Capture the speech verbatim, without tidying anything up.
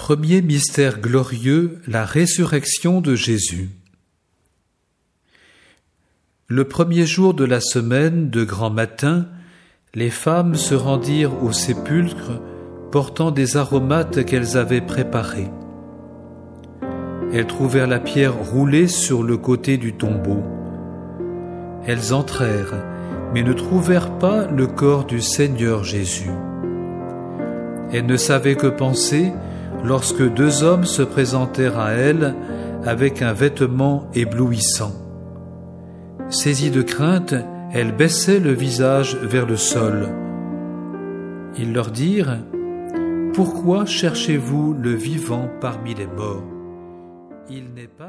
Premier mystère glorieux, la résurrection de Jésus. Le premier jour de la semaine, de grand matin, les femmes se rendirent au sépulcre, portant des aromates qu'elles avaient préparés. Elles trouvèrent la pierre roulée sur le côté du tombeau. Elles entrèrent, mais ne trouvèrent pas le corps du Seigneur Jésus. Elles ne savaient que penser lorsque deux hommes se présentèrent à elles avec un vêtement éblouissant. Saisies de crainte, elles baissaient le visage vers le sol. Ils leur dirent : « Pourquoi cherchez-vous le vivant parmi les morts ? Il n'est pas ici. »